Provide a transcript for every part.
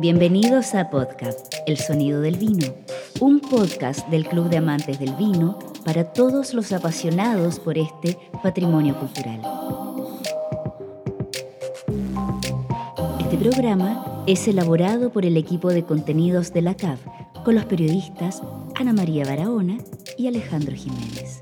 Bienvenidos a Podcast, El Sonido del Vino, un podcast del Club de Amantes del Vino para todos los apasionados por este patrimonio cultural. Este programa es elaborado por el equipo de contenidos de la CAV, con los periodistas Ana María Barahona y Alejandro Jiménez.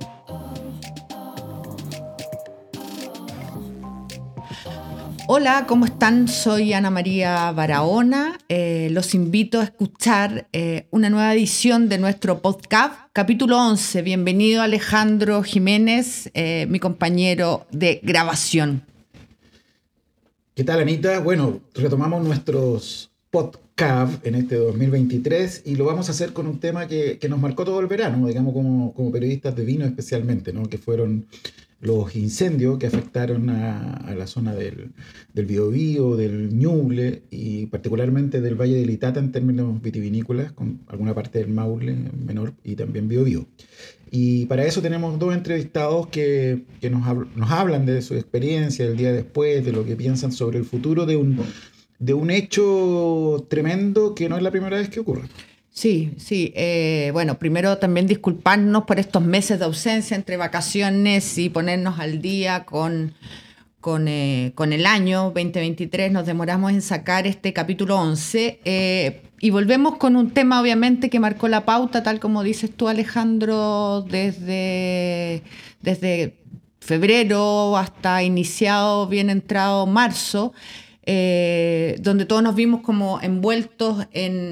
Hola, ¿cómo están? Soy Ana María Barahona. Los invito a escuchar una nueva edición de nuestro podcast, capítulo 11. Bienvenido Alejandro Jiménez, mi compañero de grabación. ¿Qué tal, Anita? Bueno, retomamos nuestros podcasts en este 2023 y lo vamos a hacer con un tema que nos marcó todo el verano, digamos, como periodistas de vino especialmente, ¿no? Que fueron los incendios que afectaron a la zona del Biobío, del Ñuble y particularmente del Valle del Itata en términos vitivinícolas, con alguna parte del Maule menor y también Biobío. Y para eso tenemos dos entrevistados que nos hablan de su experiencia del día después, de lo que piensan sobre el futuro de un hecho tremendo que no es la primera vez que ocurre. Sí. Bueno, primero también disculparnos por estos meses de ausencia entre vacaciones y ponernos al día con el año 2023. Nos demoramos en sacar este capítulo 11 y volvemos con un tema obviamente que marcó la pauta, tal como dices tú, Alejandro, desde febrero hasta iniciado, bien entrado marzo, donde todos nos vimos como envueltos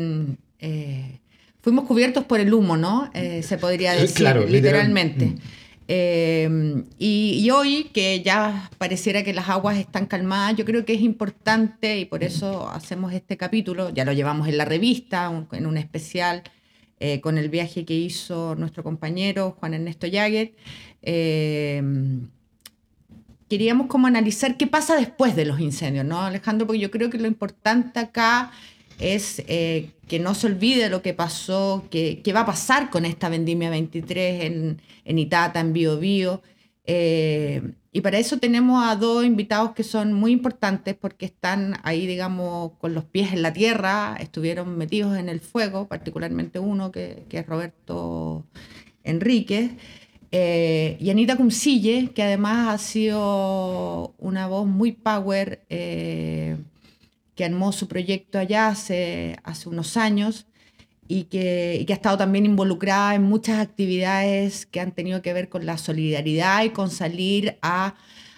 fuimos cubiertos por el humo, ¿no? Se podría decir, claro, literalmente. Y hoy, que ya pareciera que las aguas están calmadas, yo creo que es importante, y por eso hacemos este capítulo, ya lo llevamos en la revista, en un especial, con el viaje que hizo nuestro compañero Juan Ernesto Jagger. Queríamos como analizar qué pasa después de los incendios, ¿no, Alejandro? Porque yo creo que lo importante acá es que no se olvide lo que pasó, qué va a pasar con esta vendimia 23 en Itata, en Biobío. Y para eso tenemos a dos invitados que son muy importantes porque están ahí, digamos, con los pies en la tierra, estuvieron metidos en el fuego, particularmente uno que es Roberto Enríquez. Y Anita Cumcille, que además ha sido una voz muy power, que armó su proyecto allá hace unos años y que ha estado también involucrada en muchas actividades que han tenido que ver con la solidaridad y con salir a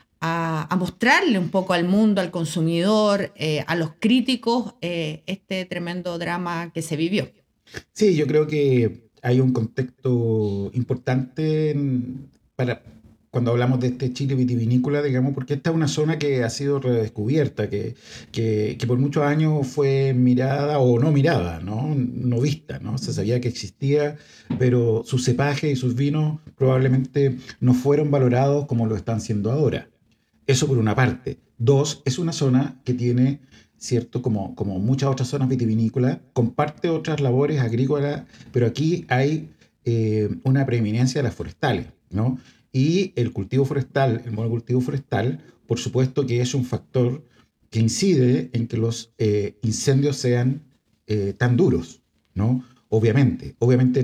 mostrarle un poco al mundo, al consumidor, a los críticos, este tremendo drama que se vivió. Sí, yo creo que hay un contexto importante para cuando hablamos de este Chile vitivinícola, digamos, porque esta es una zona que ha sido redescubierta, que por muchos años fue mirada o no mirada, ¿no? No vista, ¿no? Se sabía que existía, pero sus cepajes y sus vinos probablemente no fueron valorados como lo están siendo ahora. Eso por una parte. Dos, es una zona que tiene, cierto, como muchas otras zonas vitivinícolas, comparte otras labores agrícolas, pero aquí hay una preeminencia de las forestales, ¿no? Y el cultivo forestal, el monocultivo forestal, por supuesto que es un factor que incide en que los incendios sean tan duros, ¿no? Obviamente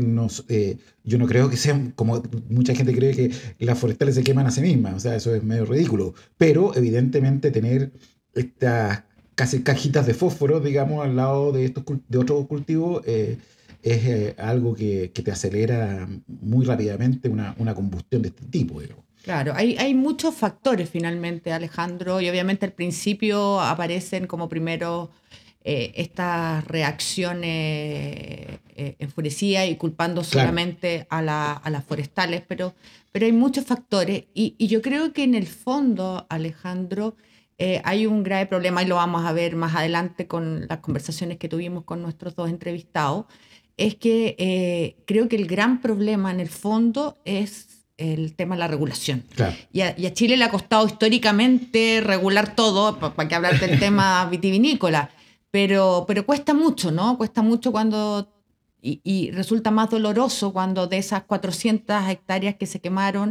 yo no creo que sean, como mucha gente cree, que las forestales se queman a sí mismas, o sea, eso es medio ridículo, pero evidentemente tener estas casi cajitas de fósforo, digamos, al lado de otros cultivos, es algo que te acelera muy rápidamente una combustión de este tipo, digamos. Claro, hay muchos factores finalmente, Alejandro, y obviamente al principio aparecen como primero estas reacciones enfurecidas y culpando solamente a las forestales, pero hay muchos factores y yo creo que en el fondo, Alejandro, hay un grave problema y lo vamos a ver más adelante con las conversaciones que tuvimos con nuestros dos entrevistados, es que creo que el gran problema en el fondo es el tema de la regulación. Claro. Y a Chile le ha costado históricamente regular todo, para que hablar del tema vitivinícola, pero cuesta mucho, ¿no? Cuesta mucho cuando, y resulta más doloroso cuando de esas 400 hectáreas que se quemaron,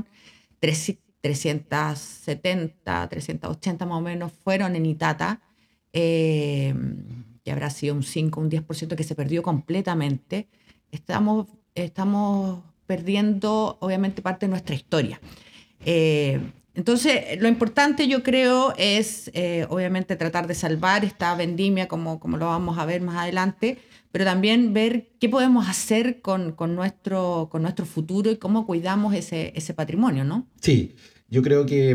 370, 380 más o menos fueron en Itata, que habrá sido un 5, un 10% que se perdió completamente, estamos perdiendo obviamente parte de nuestra historia. Entonces, lo importante yo creo es obviamente tratar de salvar esta vendimia como lo vamos a ver más adelante, pero también ver qué podemos hacer con nuestro futuro y cómo cuidamos ese patrimonio, ¿no? Sí, yo creo que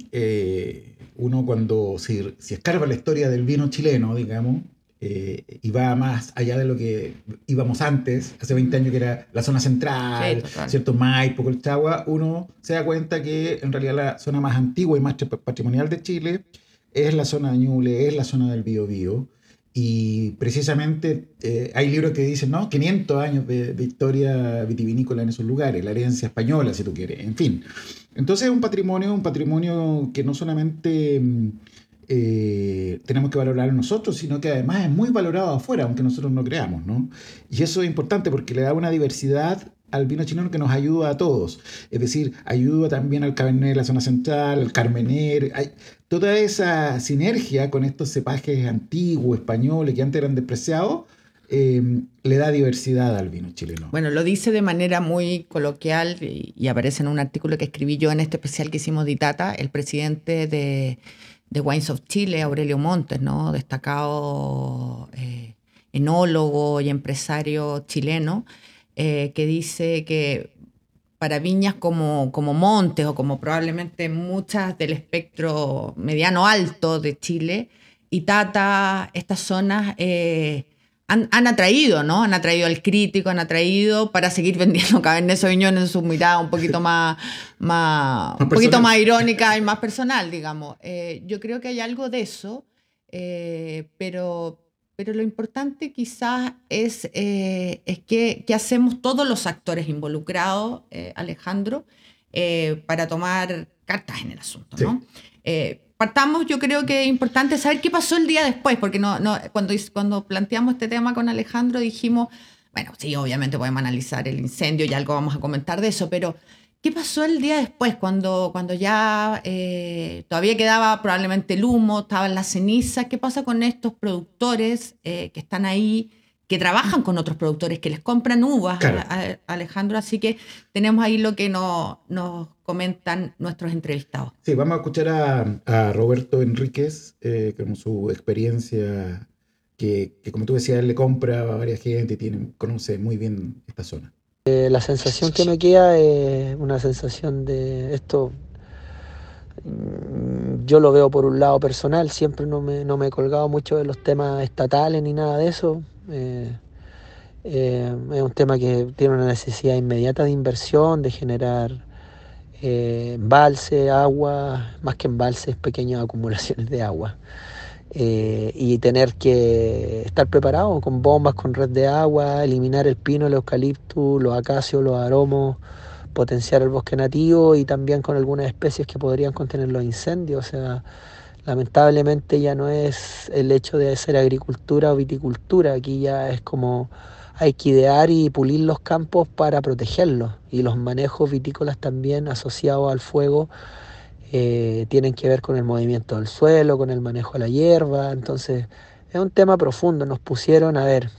uno cuando si escarba la historia del vino chileno, digamos, y va más allá de lo que íbamos antes, hace 20 años que era la zona central, Sí, total. ¿cierto? Maipo, Colchagua, uno se da cuenta que en realidad la zona más antigua y más patrimonial de Chile es la zona de Ñuble, es la zona del Biobío. Y precisamente hay libros que dicen, ¿no? 500 años de historia vitivinícola en esos lugares, la herencia española, si tú quieres, en fin. Entonces es un patrimonio que no solamente tenemos que valorar nosotros, sino que además es muy valorado afuera, aunque nosotros no creamos, ¿no? Y eso es importante porque le da una diversidad al vino chileno que nos ayuda a todos. Es decir, ayuda también al Cabernet de la zona central, al Carmener. Hay toda esa sinergia con estos cepajes antiguos, españoles, que antes eran despreciados, le da diversidad al vino chileno. Bueno, lo dice de manera muy coloquial y aparece en un artículo que escribí yo en este especial que hicimos de Itata, el presidente de Wines of Chile, Aurelio Montes, ¿no? Destacado enólogo y empresario chileno, que dice que para viñas como Montes o como probablemente muchas del espectro mediano-alto de Chile, Itata, estas zonas han atraído, ¿no? Han atraído al crítico, han atraído para seguir vendiendo Cabernet Sauvignon en su mirada un poquito un poquito más irónica y más personal, digamos. Yo creo que hay algo de eso, pero lo importante quizás es qué hacemos todos los actores involucrados, Alejandro, para tomar cartas en el asunto, ¿no? Sí. Partamos, yo creo que es importante saber qué pasó el día después, porque cuando planteamos este tema con Alejandro dijimos, bueno, sí, obviamente podemos analizar el incendio y algo vamos a comentar de eso, pero ¿qué pasó el día después cuando ya todavía quedaba probablemente el humo, estaban las cenizas? ¿Qué pasa con estos productores que están ahí, que trabajan con otros productores, que les compran uvas, claro, a Alejandro? Así que tenemos ahí lo que nos comentan nuestros entrevistados. Sí, vamos a escuchar a Roberto Enríquez, con su experiencia, que como tú decías, él le compra a varias gente y conoce muy bien esta zona. La sensación que me queda es una sensación de esto. Yo lo veo por un lado personal, siempre no me he colgado mucho de los temas estatales ni nada de eso. Es un tema que tiene una necesidad inmediata de inversión, de generar embalse, agua, más que embalses, pequeñas acumulaciones de agua. Y tener que estar preparado con bombas, con red de agua, eliminar el pino, el eucalipto, los acacios, los aromos, potenciar el bosque nativo y también con algunas especies que podrían contener los incendios. O sea, lamentablemente ya no es el hecho de hacer agricultura o viticultura, aquí ya es como hay que idear y pulir los campos para protegerlos, y los manejos vitícolas también asociados al fuego tienen que ver con el movimiento del suelo, con el manejo de la hierba. Entonces es un tema profundo. Nos pusieron, a ver,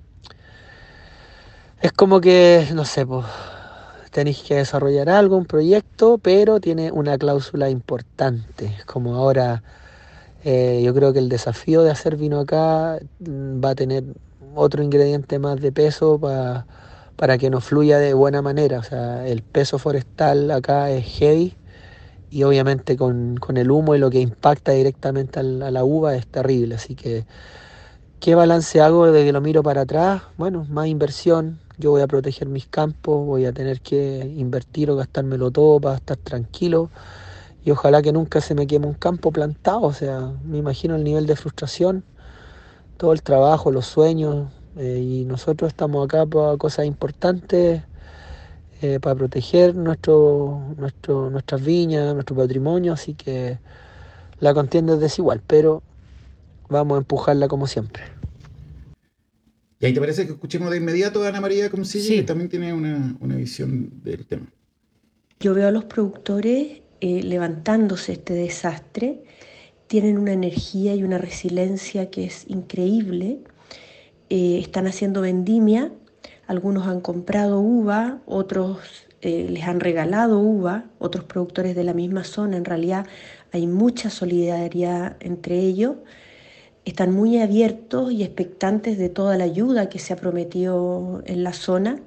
es como que, no sé, pues tenéis que desarrollar algo, un proyecto, pero tiene una cláusula importante. Como ahora, yo creo que el desafío de hacer vino acá va a tener otro ingrediente más de peso para que nos fluya de buena manera. O sea, el peso forestal acá es heavy, y obviamente con el humo y lo que impacta directamente a la uva es terrible. Así que, ¿qué balance hago de que lo miro para atrás? Bueno, más inversión. Yo voy a proteger mis campos, voy a tener que invertir o gastármelo todo para estar tranquilo. Y ojalá que nunca se me queme un campo plantado. O sea, me imagino el nivel de frustración, todo el trabajo, los sueños. Y nosotros estamos acá para cosas importantes, para proteger nuestras viñas, nuestro patrimonio. Así que la contienda es desigual, pero vamos a empujarla como siempre. ¿Y ahí te parece que escuchemos de inmediato a Ana María Comcilli, Sí, que también tiene una visión del tema? Yo veo a los productores levantándose este desastre tienen una energía y una resiliencia que es increíble. Están haciendo vendimia, algunos han comprado uva, otros les han regalado uva, otros productores de la misma zona. En realidad hay mucha solidaridad entre ellos. Están muy abiertos y expectantes de toda la ayuda que se ha prometido en la zona.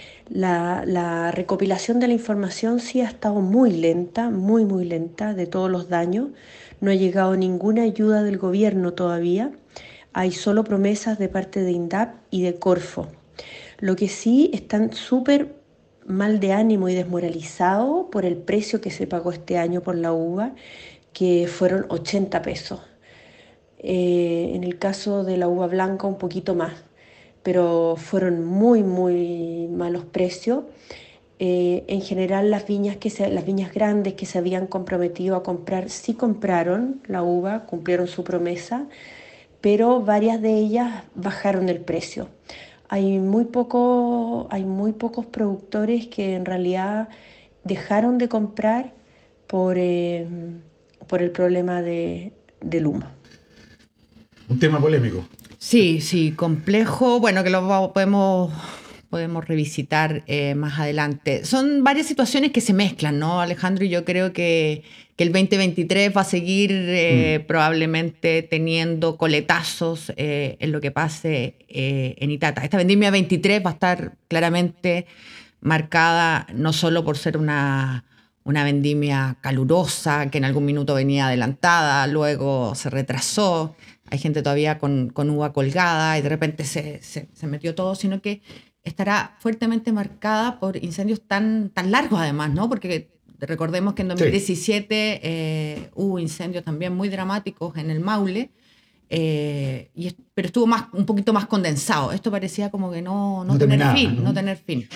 La recopilación de la información sí ha estado muy lenta, muy lenta, de todos los daños. No ha llegado ninguna ayuda del gobierno todavía. Hay solo promesas de parte de INDAP y de Corfo. Lo que sí, están súper mal de ánimo y desmoralizados por el precio que se pagó este año por la uva, que fueron 80 pesos. En el caso de la uva blanca un poquito más, pero fueron muy malos precios. En general las viñas grandes que se habían comprometido a comprar, sí compraron la uva, cumplieron su promesa, pero varias de ellas bajaron el precio. Hay muy pocos productores que en realidad dejaron de comprar por el problema del humo. Un tema polémico. Sí, complejo. Bueno, que lo podemos revisitar más adelante. Son varias situaciones que se mezclan, ¿no, Alejandro? Y yo creo que el 2023 va a seguir probablemente teniendo coletazos en lo que pase en Itata. Esta vendimia 23 va a estar claramente marcada no solo por ser una vendimia calurosa, que en algún minuto venía adelantada, luego se retrasó, hay gente todavía con uva colgada y de repente se metió todo, sino que estará fuertemente marcada por incendios tan largos además, ¿no? Porque recordemos que en 2017 hubo incendios también muy dramáticos en el Maule, pero estuvo un poquito más condensado. Esto parecía como que no tener fin.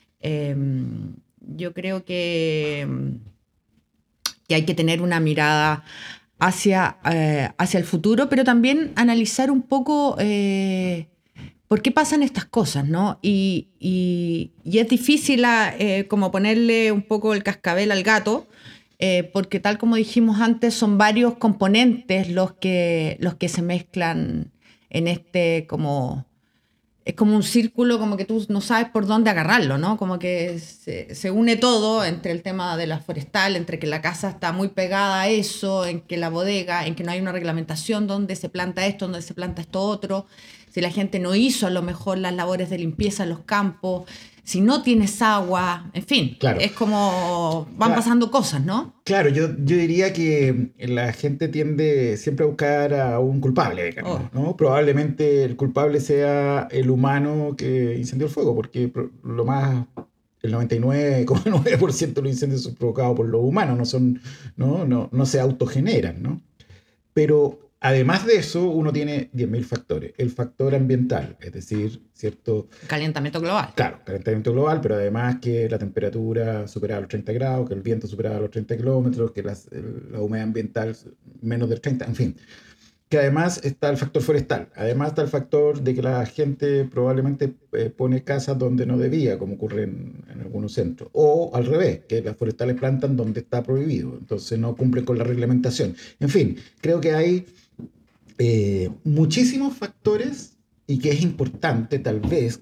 Yo creo que hay que tener una mirada hacia el futuro, pero también analizar un poco por qué pasan estas cosas, ¿no? Y es difícil como ponerle un poco el cascabel al gato, porque tal como dijimos antes, son varios componentes los que se mezclan en este como... Es como un círculo, como que tú no sabes por dónde agarrarlo, ¿no? Como que se une todo entre el tema de la forestal, entre que la casa está muy pegada a eso, en que la bodega, en que no hay una reglamentación donde se planta esto, donde se planta esto otro, si la gente no hizo a lo mejor las labores de limpieza en los campos, si no tienes agua, en fin, claro. Es como van pasando cosas, ¿no? Claro, yo diría que la gente tiende siempre a buscar a un culpable, digamos, ¿no? Probablemente el culpable sea el humano que incendió el fuego, porque el 99,9% de los incendios son provocados por los humanos, no se autogeneran, ¿no? Pero además de eso, uno tiene 10.000 factores. El factor ambiental, es decir, ¿cierto? Calentamiento global. Claro, calentamiento global, pero además que la temperatura superaba los 30 grados, que el viento superaba los 30 kilómetros, que la humedad ambiental menos del 30, en fin. Que además está el factor forestal. Además está el factor de que la gente probablemente pone casas donde no debía, como ocurre en algunos centros. O al revés, que las forestales plantan donde está prohibido. Entonces no cumplen con la reglamentación. En fin, creo que hay muchísimos factores y que es importante tal vez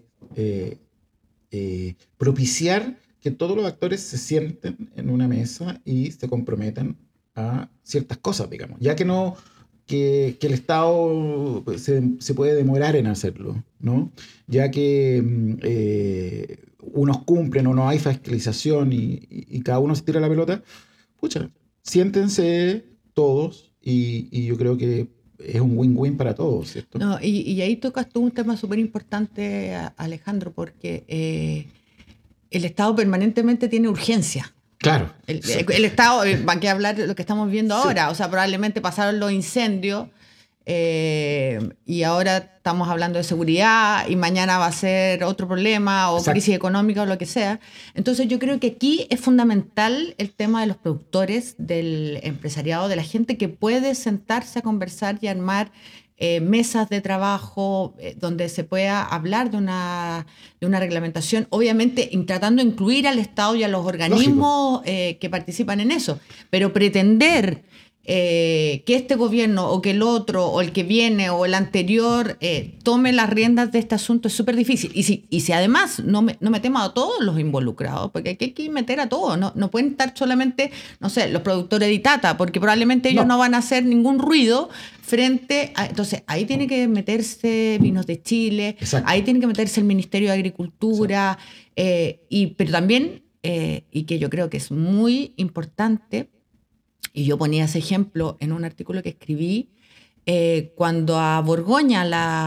propiciar que todos los actores se sienten en una mesa y se comprometan a ciertas cosas, digamos, ya que el Estado se puede demorar en hacerlo, ¿no? Ya que unos cumplen o no hay fiscalización y cada uno se tira la pelota, pucha, siéntense todos y yo creo que es un win-win para todos, ¿cierto? No, y ahí tocas tú un tema súper importante, Alejandro, porque el Estado permanentemente tiene urgencia. Claro. El Estado, ¿para qué hablar de lo que estamos viendo ahora? O sea, probablemente pasaron los incendios y ahora estamos hablando de seguridad y mañana va a ser otro problema o crisis económica o lo que sea. Entonces yo creo que aquí es fundamental el tema de los productores, del empresariado, de la gente que puede sentarse a conversar y armar mesas de trabajo donde se pueda hablar de una reglamentación, obviamente tratando de incluir al Estado y a los organismos que participan en eso, pero pretender que este gobierno o que el otro o el que viene o el anterior tome las riendas de este asunto es súper difícil. Y si además no metemos a todos los involucrados, porque hay que meter a todos, no pueden estar solamente, no sé, los productores de Itata, porque probablemente ellos no van a hacer ningún ruido frente a... Entonces, ahí tiene que meterse Vinos de Chile, Exacto. ahí tiene que meterse el Ministerio de Agricultura, pero también, y que yo creo que es muy importante, y yo ponía ese ejemplo en un artículo que escribí, cuando a Borgoña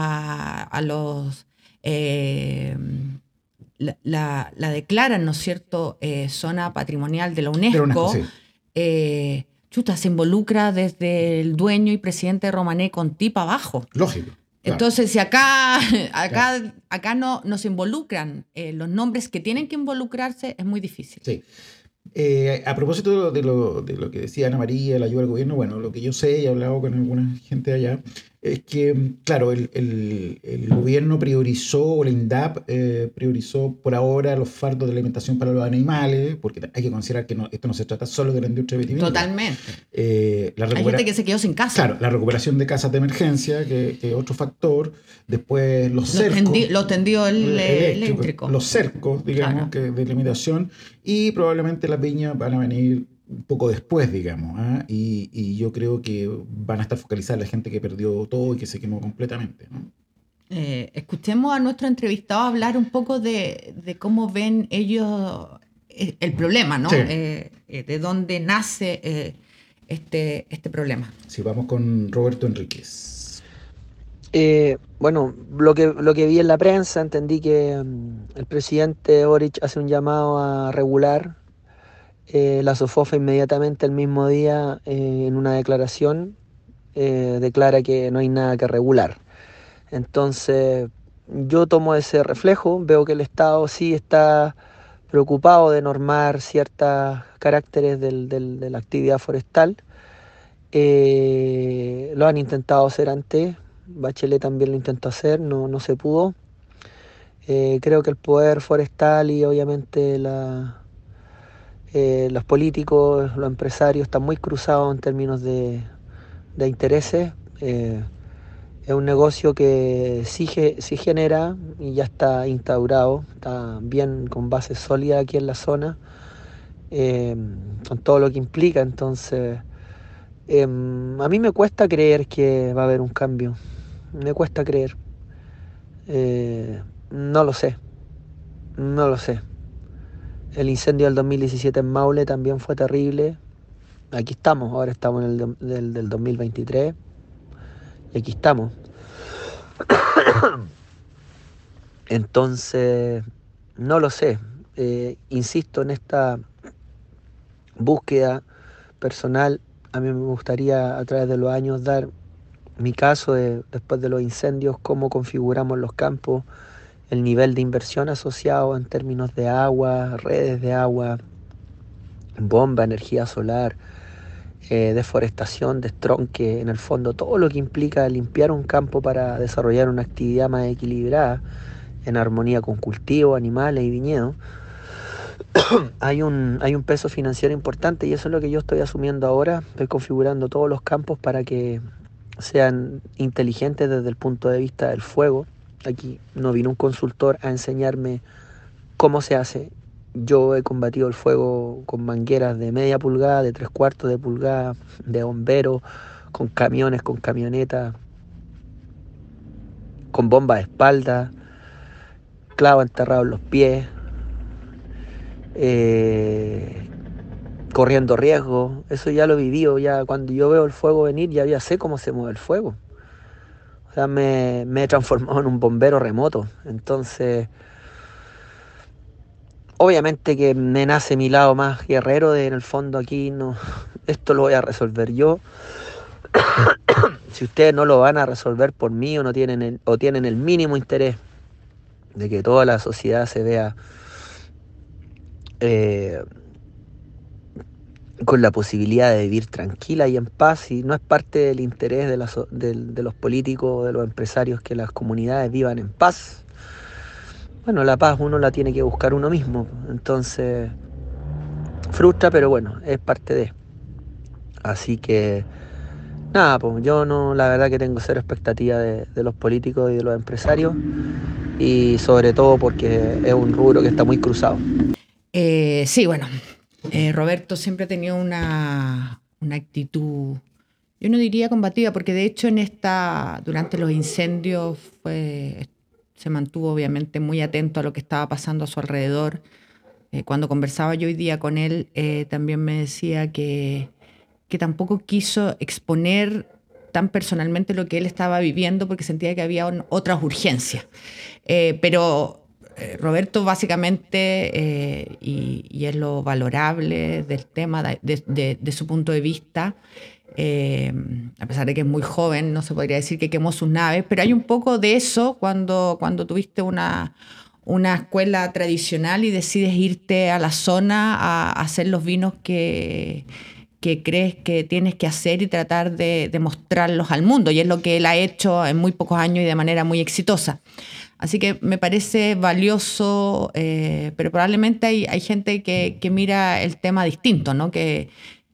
la declaran, ¿no es cierto?, zona patrimonial de la UNESCO, chuta, se involucra desde el dueño y presidente de Romané Conti para abajo. Lógico. Claro. Entonces, si acá no se involucran los nombres que tienen que involucrarse, es muy difícil. Sí. A propósito de lo que decía Ana María, la ayuda al gobierno, bueno, lo que yo sé y he hablado con alguna gente allá, es que, claro, el gobierno priorizó, o el INDAP priorizó por ahora los fardos de alimentación para los animales, porque hay que considerar que esto no se trata solo de la industria vitivinícola. Totalmente. Hay gente que se quedó sin casa. Claro, la recuperación de casas de emergencia, que es otro factor. Después los cercos. Los tendidos eléctricos. Los cercos, digamos, que de limitación. Y probablemente las viñas van a venir un poco después, digamos. Y yo creo que van a estar focalizadas la gente que perdió todo y que se quemó completamente, ¿no? Escuchemos a nuestro entrevistado hablar un poco de cómo ven ellos el problema, ¿no? Sí. De dónde nace este problema. Sí, vamos con Roberto Enríquez. Bueno, lo que vi en la prensa, entendí que el presidente Boric hace un llamado a regular. La SOFOFA inmediatamente el mismo día, en una declaración, declara que no hay nada que regular. Entonces, yo tomo ese reflejo, veo que el Estado sí está preocupado de normar ciertos caracteres de la actividad forestal. Lo han intentado hacer antes, Bachelet también lo intentó hacer, no se pudo. Creo que el poder forestal y obviamente los políticos, los empresarios están muy cruzados en términos de intereses. Es un negocio que sí genera y ya está instaurado, está bien con base sólida aquí en la zona, con todo lo que implica. Entonces, a mí me cuesta creer que va a haber un cambio, me cuesta creer. No lo sé. El incendio del 2017 en Maule también fue terrible. Aquí estamos, ahora estamos en el del 2023 y aquí estamos. Entonces, no lo sé. Insisto en esta búsqueda personal. A mí me gustaría a través de los años dar mi caso después de los incendios, cómo configuramos los campos, el nivel de inversión asociado en términos de agua, redes de agua, bomba, energía solar, deforestación, destronque, en el fondo todo lo que implica limpiar un campo para desarrollar una actividad más equilibrada en armonía con cultivos, animales y viñedos. Hay un peso financiero importante y eso es lo que yo estoy asumiendo ahora. Estoy configurando todos los campos para que sean inteligentes desde el punto de vista del fuego. Aquí no vino un consultor a enseñarme cómo se hace. Yo he combatido el fuego con mangueras de media pulgada, de 3/4 de pulgada, de bombero, con camiones, con camionetas, con bomba de espalda, clavo enterrado en los pies, corriendo riesgo. Eso ya lo he vivido. Ya cuando yo veo el fuego venir, ya sé cómo se mueve el fuego. O sea, me he transformado en un bombero remoto. Entonces, obviamente que me nace mi lado más guerrero en el fondo aquí, no, esto lo voy a resolver yo. Si ustedes no lo van a resolver por mí o tienen el mínimo interés de que toda la sociedad se vea con la posibilidad de vivir tranquila y en paz, y no es parte del interés de los políticos, de los empresarios, que las comunidades vivan en paz. Bueno, la paz uno la tiene que buscar uno mismo, entonces frustra, pero bueno, es parte de. Así que nada, pues yo no, la verdad que tengo cero expectativa de los políticos y de los empresarios, y sobre todo porque es un rubro que está muy cruzado. Sí, bueno, Roberto siempre ha tenido una actitud, yo no diría combativa, porque de hecho durante los incendios se mantuvo obviamente muy atento a lo que estaba pasando a su alrededor. Cuando conversaba yo hoy día con él, también me decía que tampoco quiso exponer tan personalmente lo que él estaba viviendo porque sentía que había otras urgencias. Pero Roberto básicamente, y es lo valorable del tema de su punto de vista, a pesar de que es muy joven, no se podría decir que quemó sus naves, pero hay un poco de eso cuando tuviste una escuela tradicional y decides irte a la zona a hacer los vinos que crees que tienes que hacer y tratar de mostrarlos al mundo. Y es lo que él ha hecho en muy pocos años y de manera muy exitosa. Así que me parece valioso, pero probablemente hay gente que mira el tema distinto, ¿no? Que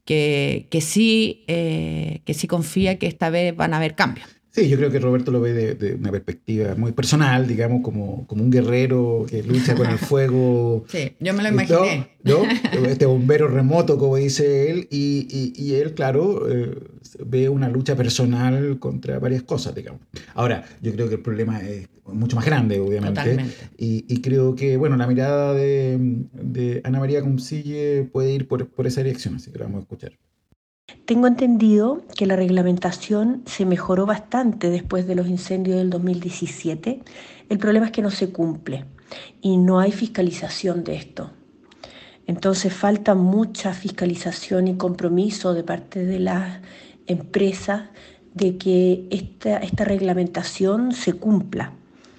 sí confía que esta vez van a haber cambios. Sí, yo creo que Roberto lo ve de una perspectiva muy personal, digamos, como un guerrero que lucha con el fuego. Sí, yo me lo imaginé. ¿No? Este bombero remoto, como dice él, y él, claro, ve una lucha personal contra varias cosas, digamos. Ahora, yo creo que el problema es mucho más grande, obviamente. Totalmente. Y creo que, bueno, la mirada de Ana María Consille puede ir por esa dirección, así que la vamos a escuchar. Tengo entendido que la reglamentación se mejoró bastante después de los incendios del 2017. El problema es que no se cumple y no hay fiscalización de esto. Entonces falta mucha fiscalización y compromiso de parte de las empresas de que esta reglamentación se cumpla.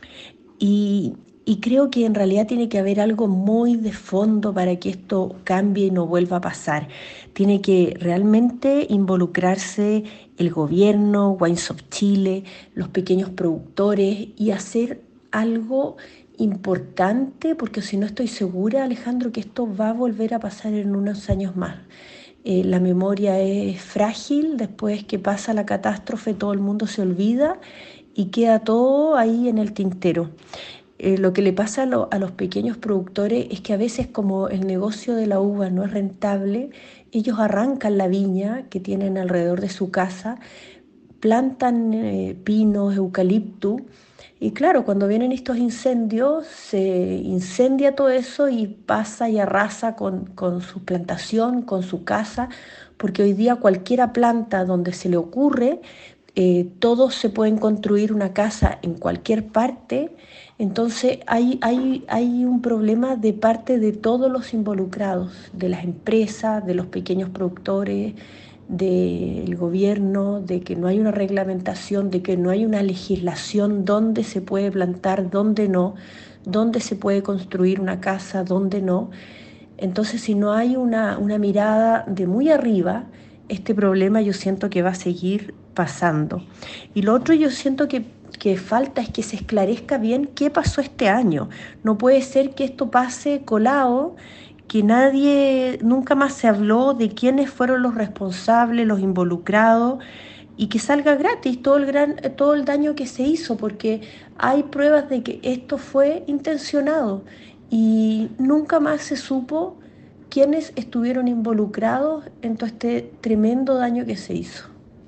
Y creo que en realidad tiene que haber algo muy de fondo para que esto cambie y no vuelva a pasar. Tiene que realmente involucrarse el gobierno, Winesop Chile, los pequeños productores y hacer algo importante, porque si no estoy segura, Alejandro, que esto va a volver a pasar en unos años más. La memoria es frágil, después que pasa la catástrofe todo el mundo se olvida y queda todo ahí en el tintero. Lo que le pasa a los pequeños productores es que a veces, como el negocio de la uva no es rentable, ellos arrancan la viña que tienen alrededor de su casa, plantan pinos, eucalipto, y claro, cuando vienen estos incendios, se incendia todo eso y pasa y arrasa con su plantación, con su casa, porque hoy día cualquiera planta donde se le ocurre, todos se pueden construir una casa en cualquier parte. Entonces hay un problema de parte de todos los involucrados, de las empresas, de los pequeños productores, del gobierno, de que no hay una reglamentación, de que no hay una legislación dónde se puede plantar, dónde no, dónde se puede construir una casa, dónde no. Entonces, si no hay una mirada de muy arriba, este problema yo siento que va a seguir pasando. Y lo otro yo siento que falta es que se esclarezca bien qué pasó este año. No puede ser que esto pase colado, que nunca más se habló de quiénes fueron los responsables, los involucrados, y que salga gratis todo el daño que se hizo, porque hay pruebas de que esto fue intencionado y nunca más se supo quiénes estuvieron involucrados en todo este tremendo daño que se hizo.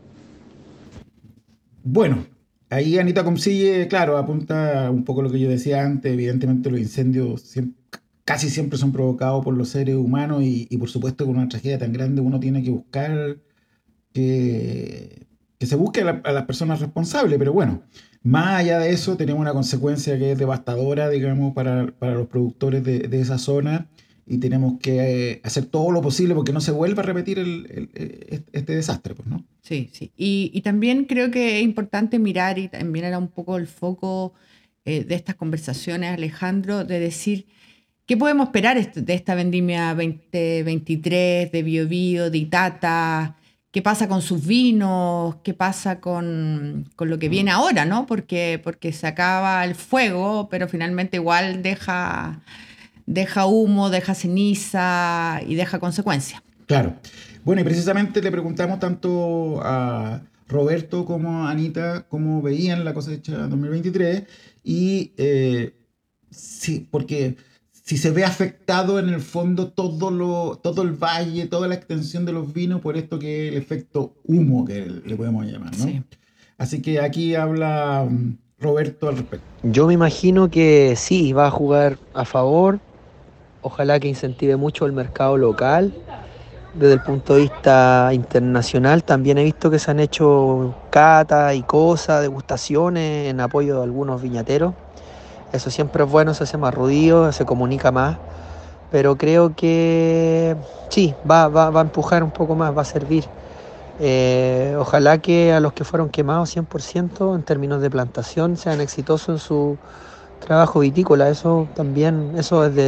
Bueno, ahí Anita Consille, claro, apunta un poco lo que yo decía antes. Evidentemente los incendios casi siempre son provocados por los seres humanos y por supuesto con una tragedia tan grande uno tiene que buscar que se busque a las personas responsables, pero bueno, más allá de eso tenemos una consecuencia que es devastadora, digamos, para los productores de esa zona, y tenemos que hacer todo lo posible porque no se vuelva a repetir este desastre, pues, ¿no? Sí, sí. Y también creo que es importante mirar, y también era un poco el foco de estas conversaciones, Alejandro, de decir qué podemos esperar de esta vendimia 2023 de Bio Bio, de Itata, qué pasa con sus vinos, qué pasa con lo que viene ahora, ¿no? Porque se acaba el fuego, pero finalmente igual deja humo, deja ceniza y deja consecuencias. Claro. Bueno, y precisamente le preguntamos tanto a Roberto como a Anita cómo veían la cosecha 2023 y sí, porque si se ve afectado en el fondo todo el valle, toda la extensión de los vinos por esto que es el efecto humo que le podemos llamar, ¿no? Sí. Así que aquí habla Roberto al respecto. Yo me imagino que sí, va a jugar a favor. Ojalá que incentive mucho el mercado local. Desde el punto de vista internacional, también he visto que se han hecho catas y cosas, degustaciones en apoyo de algunos viñateros. Eso siempre es bueno, se hace más ruido, se comunica más. Pero creo que sí, va a empujar un poco más, va a servir. Ojalá que a los que fueron quemados 100% en términos de plantación sean exitosos en su trabajo vitícola. Eso también, eso es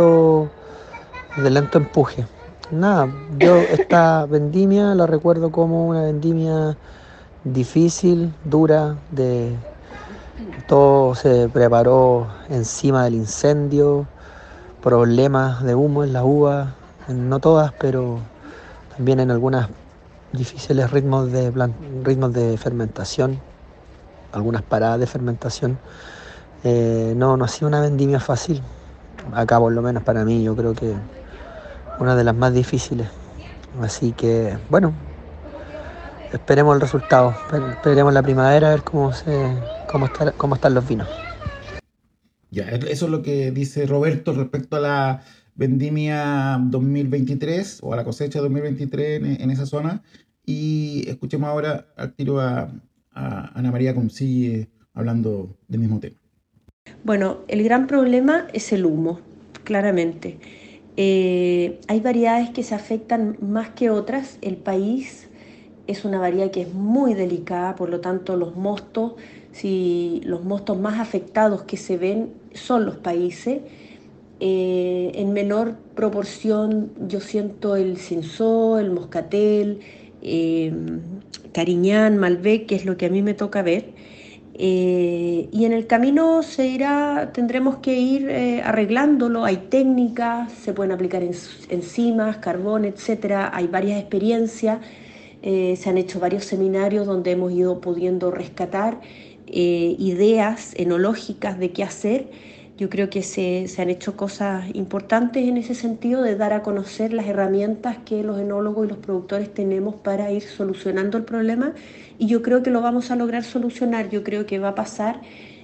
de lento empuje. Nada, yo esta vendimia la recuerdo como una vendimia difícil, dura, de todo se preparó encima del incendio, problemas de humo en las uvas, no todas, pero también en algunas difíciles ritmos de fermentación, algunas paradas de fermentación. No ha sido una vendimia fácil, acá por lo menos para mí, yo creo que una de las más difíciles. Así que, bueno, esperemos el resultado, esperemos la primavera a ver cómo están los vinos. Ya, eso es lo que dice Roberto respecto a la vendimia 2023 o a la cosecha 2023 en esa zona. Y escuchemos ahora al tiro a Ana María Consigue hablando del mismo tema. Bueno, el gran problema es el humo, claramente. Hay variedades que se afectan más que otras. El país es una variedad que es muy delicada, por lo tanto los mostos, si los mostos más afectados que se ven son los países. En menor proporción yo siento el Cinsault, el Moscatel, eh, Cariñán, Malbec, que es lo que a mí me toca ver. Y en el camino tendremos que ir arreglándolo. Hay técnicas, se pueden aplicar enzimas, carbón, etcétera. Hay varias experiencias. Se han hecho varios seminarios donde hemos ido pudiendo rescatar ideas enológicas de qué hacer. Yo creo que se han hecho cosas importantes en ese sentido de dar a conocer las herramientas que los enólogos y los productores tenemos para ir solucionando el problema, y yo creo que lo vamos a lograr solucionar. Yo creo que va a pasar.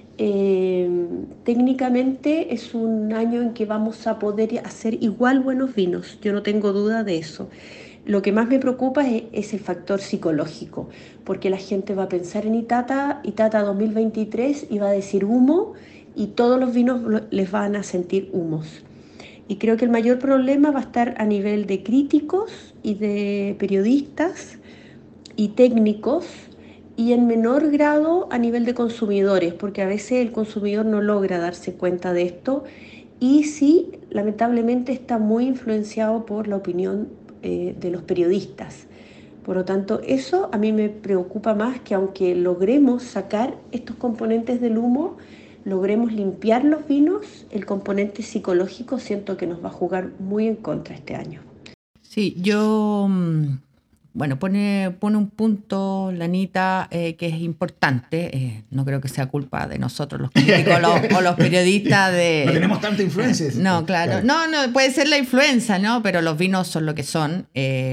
Técnicamente es un año en que vamos a poder hacer igual buenos vinos, yo no tengo duda de eso. Lo que más me preocupa es el factor psicológico, porque la gente va a pensar en Itata 2023 y va a decir humo, y todos los vinos les van a sentir humos. Y creo que el mayor problema va a estar a nivel de críticos y de periodistas y técnicos, y en menor grado a nivel de consumidores, porque a veces el consumidor no logra darse cuenta de esto, y sí, lamentablemente está muy influenciado por la opinión de los periodistas. Por lo tanto, eso a mí me preocupa más, que aunque logremos sacar estos componentes del humo, logremos limpiar los vinos, el componente psicológico siento que nos va a jugar muy en contra este año. Sí, yo, bueno, pone un punto, Lanita, que es importante. No creo que sea culpa de nosotros los críticos o los periodistas No tenemos tanta influencia. No, claro. No, puede ser la influencia, ¿no? Pero los vinos son lo que son.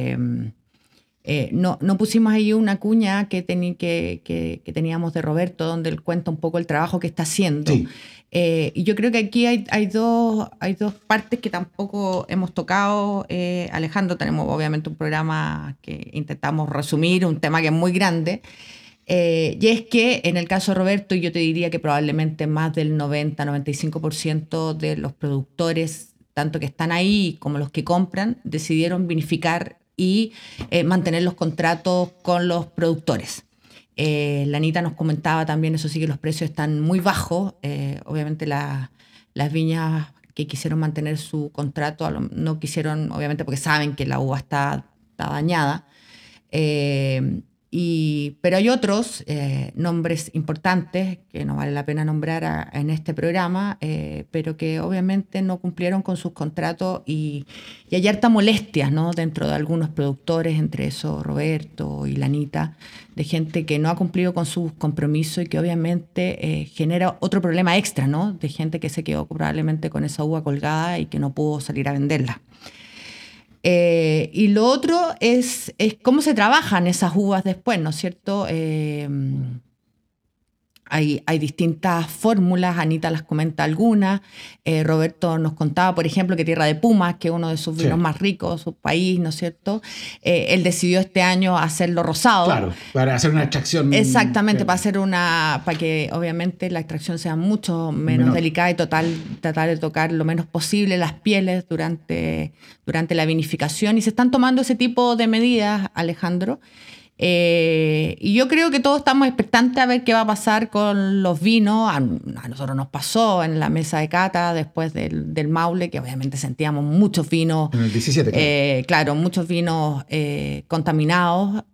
No pusimos ahí una cuña que teníamos de Roberto, donde él cuenta un poco el trabajo que está haciendo. Sí. Y yo creo que aquí hay dos partes que tampoco hemos tocado. Alejandro, tenemos obviamente un programa que intentamos resumir, un tema que es muy grande. Y es que en el caso de Roberto, yo te diría que probablemente más del 90-95% de los productores, tanto que están ahí como los que compran, decidieron vinificar y mantener los contratos con los productores. La Anita nos comentaba también, eso sí, que los precios están muy bajos. Obviamente las viñas que quisieron mantener su contrato no quisieron, obviamente porque saben que la uva está dañada. Pero hay otros nombres importantes que no vale la pena nombrar en este programa, pero que obviamente no cumplieron con sus contratos y hay harta molestia, ¿no? Dentro de algunos productores, entre esos Roberto y Lanita, de gente que no ha cumplido con sus compromisos y que obviamente genera otro problema extra, ¿no? De gente que se quedó probablemente con esa uva colgada y que no pudo salir a venderla. Y lo otro es cómo se trabajan esas uvas después, ¿no es cierto? Hay distintas fórmulas, Anita las comenta algunas, Roberto nos contaba, por ejemplo, que Tierra de Pumas, que es uno de sus vinos más ricos, su país, ¿no es cierto? Él decidió este año hacerlo rosado. Claro, para hacer una extracción. Exactamente, para que obviamente la extracción sea mucho menos delicada y tratar de tocar lo menos posible las pieles durante la vinificación. Y se están tomando ese tipo de medidas, Alejandro. Y yo creo que todos estamos expectantes a ver qué va a pasar con los vinos. A nosotros nos pasó en la mesa de cata después del Maule, que obviamente sentíamos muchos vinos. En el 17, claro, muchos vinos contaminados.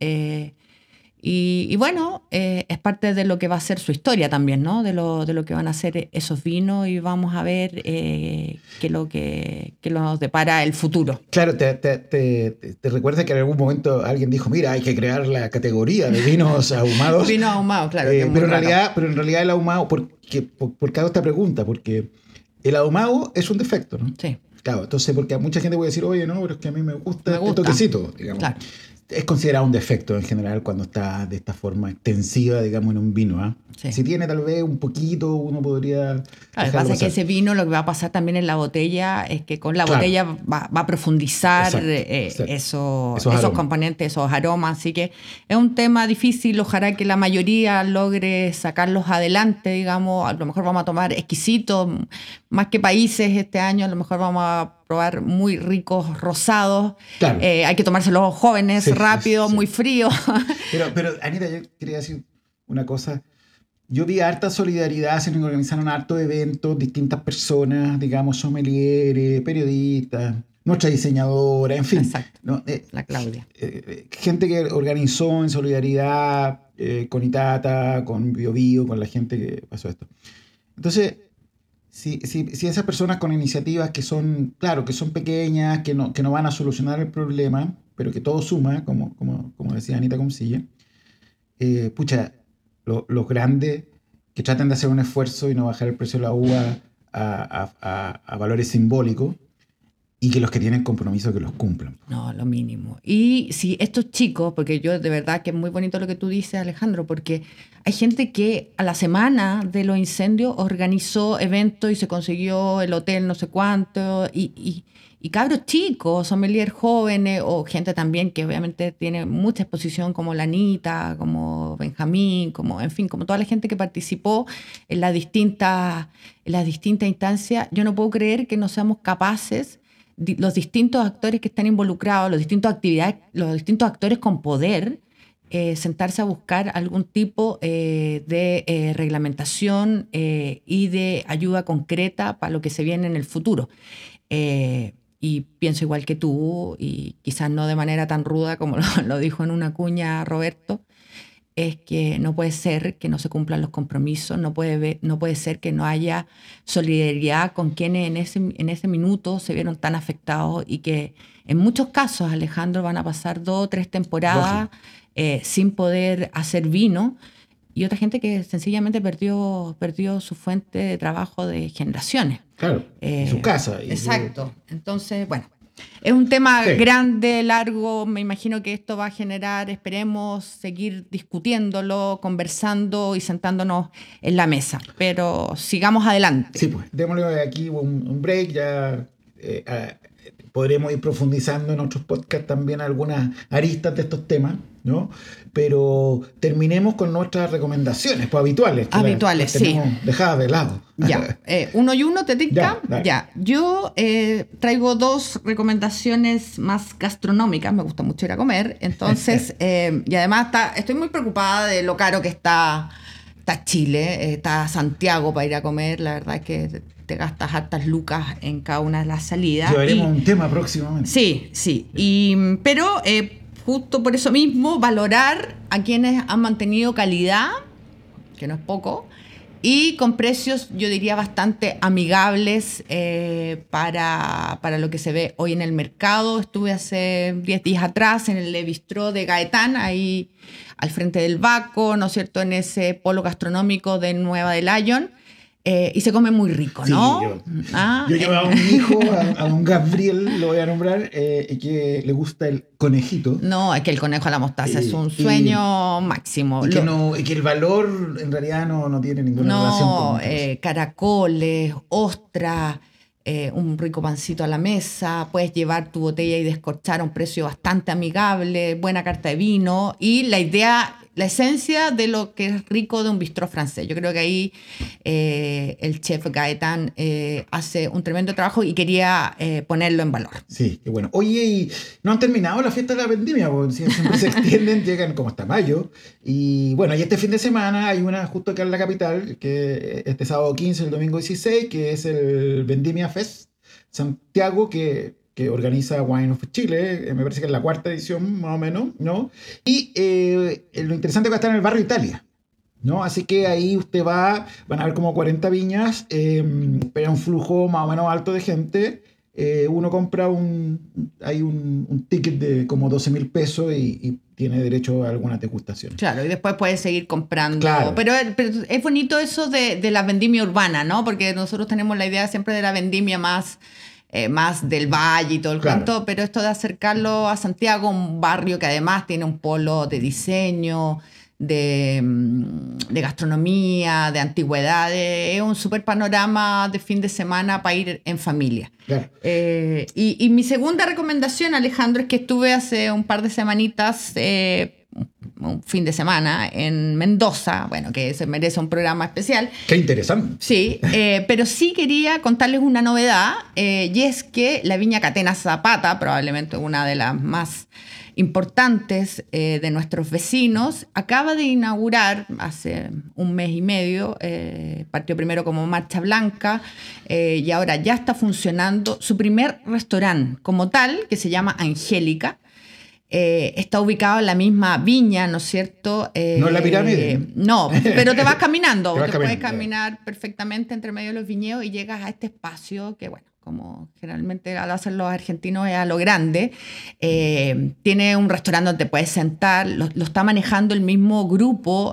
Y bueno, es parte de lo que va a ser su historia también, ¿no? De lo que van a ser esos vinos, y vamos a ver qué lo que nos depara el futuro. Claro, te recuerdas que en algún momento alguien dijo, mira, hay que crear la categoría de vinos ahumados. Vinos ahumados, claro. Pero en realidad el ahumado, ¿por qué hago esta pregunta? Porque el ahumado es un defecto, ¿no? Sí. Claro, entonces porque a mucha gente puede decir, oye, no, pero es que a mí me gusta este toquecito, digamos. Claro. Es considerado un defecto en general cuando está de esta forma extensiva, digamos, en un vino. ¿Eh? Sí. Si tiene tal vez un poquito, uno podría... Claro, lo que pasa es que ese vino, lo que va a pasar también en la botella es que con la botella va a profundizar esos componentes, esos aromas. Así que es un tema difícil. Ojalá que la mayoría logre sacarlos adelante, digamos. A lo mejor vamos a tomar exquisitos, más que países este año. A lo mejor vamos a probar muy ricos rosados. Claro. Hay que tomárselos jóvenes, rápido, muy frío. Pero Anita, yo quería decir una cosa. Yo vi harta solidaridad, se organizaron hartos eventos, distintas personas, digamos, sommeliers, periodistas, nuestra diseñadora, en fin. Exacto, ¿no? La Claudia. Gente que organizó en solidaridad con Itata, con BioBio, con la gente que pasó esto. Entonces, si esas personas con iniciativas que son, claro, que son pequeñas, que no van a solucionar el problema, pero que todo suma, como decía Anita Comsilla, los grandes que tratan de hacer un esfuerzo y no bajar el precio de la uva a valores simbólicos, y que los que tienen compromiso que los cumplan. No, lo mínimo. Y si estos chicos, porque yo de verdad que es muy bonito lo que tú dices, Alejandro, porque hay gente que a la semana de los incendios organizó eventos y se consiguió el hotel no sé cuánto, y cabros chicos, sommelier jóvenes, o gente también que obviamente tiene mucha exposición, como Lanita, como Benjamín, en fin, como toda la gente que participó en las distintas instancias. Yo no puedo creer que no seamos capaces, los distintos actores que están involucrados, los distintos actores con poder, sentarse a buscar algún tipo de reglamentación y de ayuda concreta para lo que se viene en el futuro. Y pienso igual que tú, y quizás no de manera tan ruda como lo dijo en una cuña Roberto, es que no puede ser que no se cumplan los compromisos, no puede ser que no haya solidaridad con quienes en ese minuto se vieron tan afectados, y que en muchos casos, Alejandro, van a pasar 2 o 3 temporadas sin poder hacer vino, y otra gente que sencillamente perdió su fuente de trabajo de generaciones. Claro, su casa. Exacto. Entonces, bueno, es un tema grande, largo. Me imagino que esto va a generar, esperemos, seguir discutiéndolo, conversando y sentándonos en la mesa. Pero sigamos adelante. Sí, pues, démosle aquí un break. Ya podremos ir profundizando en otros podcasts también algunas aristas de estos temas, ¿no? Pero terminemos con nuestras recomendaciones, pues habituales. Habituales, sí. Dejadas de lado. Ya, uno y uno, ¿te tinca? Ya. Yo traigo 2 recomendaciones más gastronómicas. Me gusta mucho ir a comer. Entonces, y además estoy muy preocupada de lo caro que está Chile, está Santiago para ir a comer. La verdad es que te gastas hartas lucas en cada una de las salidas. Llevaremos un tema próximamente. Sí. Pero justo por eso mismo, valorar a quienes han mantenido calidad, que no es poco, y con precios, yo diría, bastante amigables para lo que se ve hoy en el mercado. Estuve hace 10 días atrás en el Le Bistrot de Gaetán, ahí al frente del Baco, ¿no es cierto?, en ese polo gastronómico de Nueva de Lyon. Y se come muy rico, ¿no? Sí, yo llevaba a un hijo, a don Gabriel, lo voy a nombrar, y que le gusta el conejito. No, es que el conejo a la mostaza es un sueño máximo. Y que el valor en realidad no tiene ninguna relación con eso. Caracoles, ostras, un rico pancito a la mesa, puedes llevar tu botella y descorchar a un precio bastante amigable, buena carta de vino, y la esencia de lo que es rico de un bistrot francés. Yo creo que ahí el chef Gaetán hace un tremendo trabajo y quería ponerlo en valor. Sí, qué bueno. Oye, y no han terminado la fiesta de la vendimia, porque siempre se extienden, llegan como hasta mayo. Y bueno, y este fin de semana hay una justo acá en la capital, que este sábado 15, el domingo 16, que es el Vendimia Fest Santiago, que organiza Wine of Chile, me parece que es la 4ª edición más o menos, ¿no? Y lo interesante es que va a estar en el barrio Italia, ¿no? Así que ahí usted van a ver como 40 viñas, pero un flujo más o menos alto de gente. Uno compra un ticket de como 12.000 pesos y tiene derecho a alguna degustación. Claro, y después puedes seguir comprando. Claro. Pero es bonito eso de la vendimia urbana, ¿no? Porque nosotros tenemos la idea siempre de la vendimia más del valle y todo el cuento, pero esto de acercarlo a Santiago, un barrio que además tiene un polo de diseño, de gastronomía, de antigüedades, es un súper panorama de fin de semana para ir en familia. Claro. Y mi segunda recomendación, Alejandro, es que estuve hace un par de semanitas, un fin de semana en Mendoza, bueno, que se merece un programa especial. ¡Qué interesante! Sí, pero sí quería contarles una novedad, y es que la viña Catena Zapata, probablemente una de las más importantes de nuestros vecinos, acaba de inaugurar hace un mes y medio, partió primero como Marcha Blanca, y ahora ya está funcionando su primer restaurante como tal, que se llama Angélica. Está ubicado en la misma viña, ¿no es cierto? No en la pirámide. No, pero te vas caminando. Te puedes caminar perfectamente entre medio de los viñedos y llegas a este espacio que, bueno, como generalmente lo hacen los argentinos, es a lo grande. Tiene un restaurante donde te puedes sentar. Lo está manejando el mismo grupo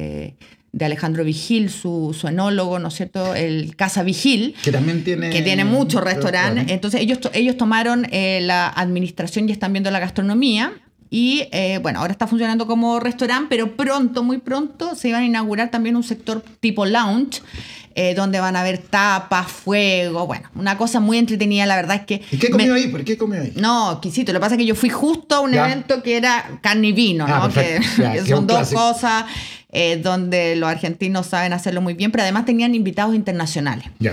de Alejandro Vigil, su enólogo, ¿no es cierto? El Casa Vigil. Que también tiene muchos restaurantes. Entonces ellos tomaron la administración y están viendo la gastronomía. Y bueno, ahora está funcionando como restaurante, pero pronto, muy pronto, se iban a inaugurar también un sector tipo lounge, donde van a haber tapas, fuego, bueno, una cosa muy entretenida, la verdad es que... ¿Y qué comió ahí? ¿Por qué comió ahí? No, exquisito, lo que pasa es que yo fui justo a un evento que era carne y vino, ¿no? Que son dos cosas donde los argentinos saben hacerlo muy bien, pero además tenían invitados internacionales. Ya.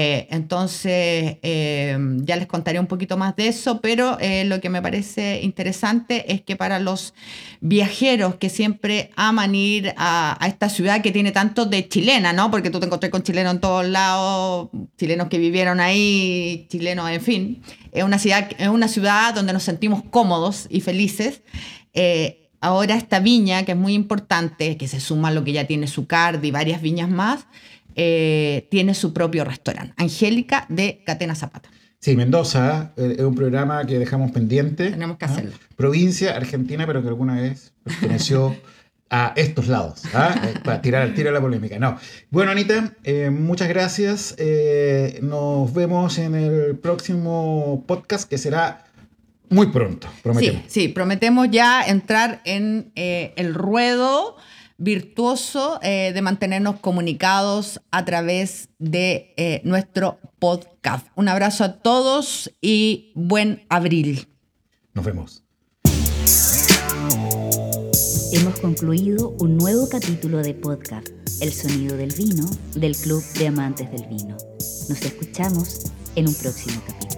Entonces, ya les contaré un poquito más de eso, pero lo que me parece interesante es que para los viajeros que siempre aman ir a esta ciudad que tiene tanto de chilena, ¿no? Porque tú te encontrás con chilenos en todos lados, chilenos que vivieron ahí, chilenos, en fin. Es una ciudad donde nos sentimos cómodos y felices. Ahora esta viña, que es muy importante, que se suma a lo que ya tiene Zucardi y varias viñas más, tiene su propio restaurante, Angélica de Catena Zapata. Sí, Mendoza es un programa que dejamos pendiente. Tenemos que hacerlo. Provincia argentina, pero que alguna vez perteneció a estos lados, para tirar al tiro la polémica. No. Bueno, Anita, muchas gracias. Nos vemos en el próximo podcast, que será muy pronto, prometemos. Sí, prometemos ya entrar en el ruedo virtuoso de mantenernos comunicados a través de nuestro podcast. Un abrazo a todos y buen abril. Nos vemos. Hemos concluido un nuevo capítulo de podcast, El Sonido del Vino, del Club de Amantes del Vino. Nos escuchamos en un próximo capítulo.